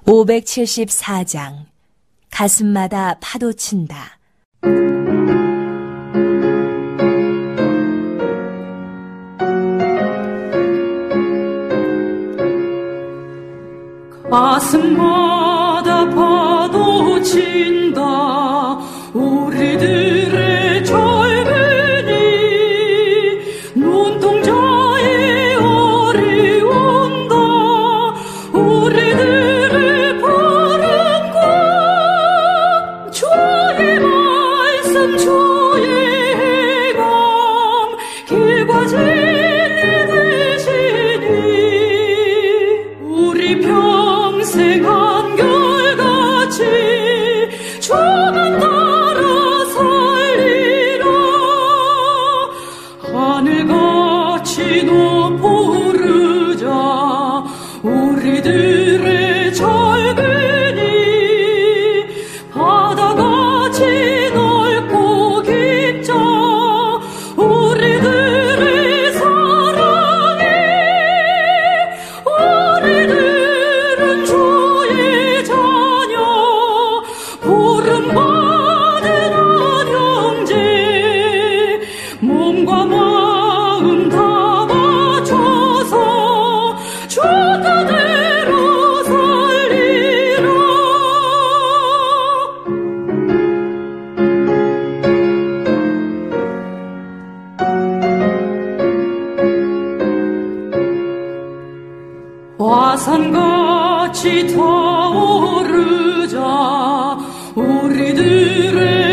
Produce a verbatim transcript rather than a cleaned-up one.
오백칠십사 장 가슴마다 파도 친다. 가슴마다 파도 친다. 우리들의 젊은이 눈동자에 얼이 온다. 우리들의 푸른 꿈 주의 말씀 주의 해감 길과 진리 되시니 우리 평생 한결같이 주만 따라 살리라. 하늘같이 높고 오르자. 우리들의 젊은이 바다같이 넓고 깊자. 우리들의 사랑이 우리들은 주의 자녀 부름받은 한 형제 몸과 마음 다 맞춰서 주 뜻대로 살리라. 화산같이 타오르자. 우리들의